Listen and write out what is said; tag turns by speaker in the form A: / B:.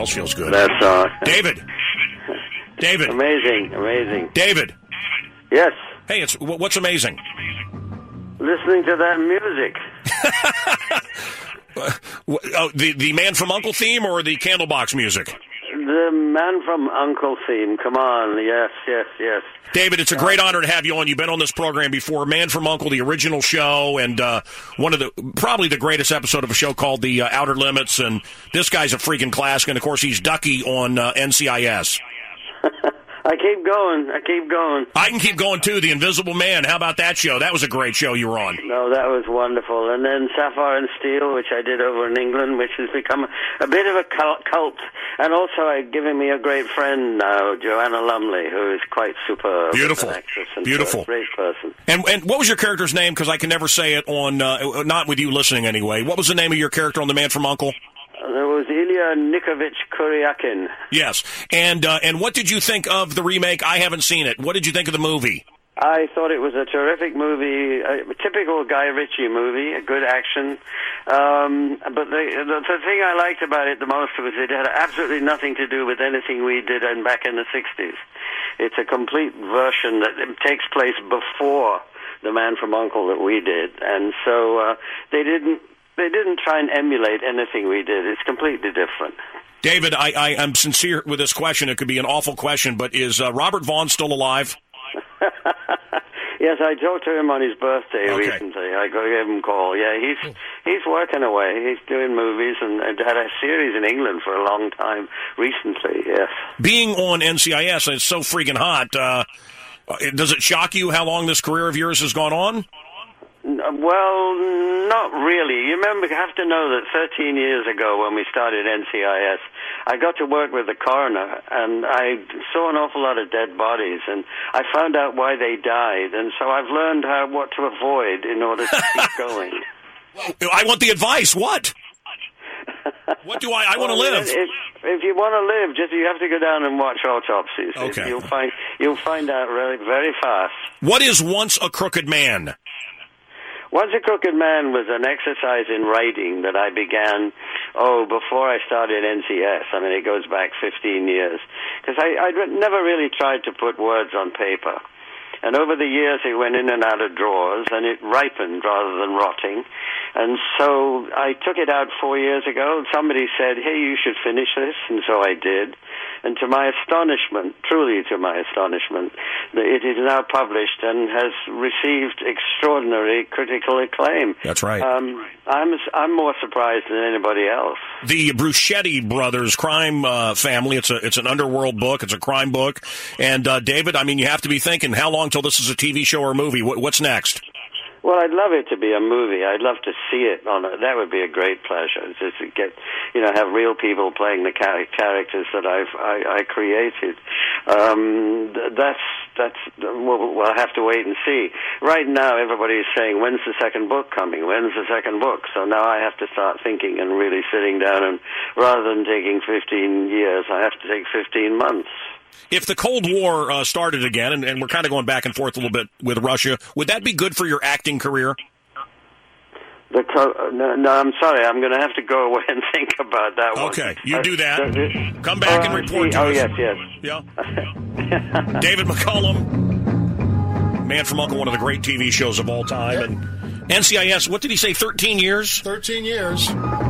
A: Feels good.
B: That's
A: David.
B: Amazing.
A: David.
B: Yes.
A: Hey, what's amazing?
B: Listening to that music.
A: The Man from U.N.C.L.E. theme or the Candlebox music?
B: The Man from U.N.C.L.E. theme. Come on. Yes.
A: David, it's a great honor to have you on. You've been on this program before. Man from U.N.C.L.E., the original show, and probably the greatest episode of a show called The Outer Limits. And this guy's a freaking classic. And, of course, he's Ducky on NCIS.
B: I keep going.
A: I can keep going, too. The Invisible Man. How about that show? That was a great show you were on.
B: No, that was wonderful. And then Sapphire and Steel, which I did over in England, which has become a bit of a cult. And also giving me a great friend now, Joanna Lumley, who is quite superb.
A: Beautiful.
B: As an actress and
A: Beautiful.
B: A great person.
A: And what was your character's name? Because I can never say it on, not with you listening anyway. What was the name of your character on The Man from U.N.C.L.E.?
B: There was Ilya Nikovich Kuryakin.
A: Yes. And what did you think of the remake? I haven't seen it. What did you think of the movie?
B: I thought it was a terrific movie, a typical Guy Ritchie movie, a good action. But the thing I liked about it the most was it had absolutely nothing to do with anything we did back in the 60s. It's a complete version that takes place before The Man from U.N.C.L.E. that we did. And so they didn't try and emulate anything we did. It's completely different.
A: David, I'm sincere with this question. It could be an awful question, but is Robert Vaughn still alive?
B: Yes, I talked to him on his birthday recently. I gave him a call. Yeah, he's working away. He's doing movies and had a series in England for a long time recently, yes. Being
A: on NCIS, and it's so freaking hot, does it shock you how long this career of yours has gone on?
B: Well, not really. You have to know that 13 years ago when we started NCIS, I got to work with the coroner, and I saw an awful lot of dead bodies, and I found out why they died, and so I've learned what to avoid in order to keep going.
A: I want the advice. What? What do I want to live?
B: If you want to live, you have to go down and watch autopsies.
A: Okay.
B: You'll find out really very fast.
A: What is Once a Crooked Man?
B: Once a Crooked Man was an exercise in writing that I began, before I started NCS. I mean, it goes back 15 years. Because I never really tried to put words on paper. And over the years, it went in and out of drawers, and it ripened rather than rotting. And so I took it out 4 years ago. Somebody said, hey, you should finish this, and so I did. And to my astonishment, truly to my astonishment, it is now published and has received extraordinary critical acclaim.
A: That's right.
B: I'm more surprised than anybody else.
A: The Bruschetti brothers crime family, it's an underworld book, it's a crime book. And David, I mean, you have to be thinking, how long till this is a TV show or a movie? What's next?
B: Well, I'd love it to be a movie. I'd love to see it that would be a great pleasure. Just to get, have real people playing the characters that I created. We'll have to wait and see. Right now, everybody is saying, when's the second book coming? When's the second book? So now I have to start thinking and really sitting down, and rather than taking 15 years, I have to take 15 months.
A: If the Cold War started again, and we're kind of going back and forth a little bit with Russia, would that be good for your acting career?
B: No, I'm sorry. I'm going to have to go away and think about that one.
A: Okay, you do that. Come back and report to us.
B: Yes.
A: Yeah. David McCollum, Man from U.N.C.L.E., one of the great TV shows of all time. Yep. And NCIS, what did he say, 13 years?
C: 13 years.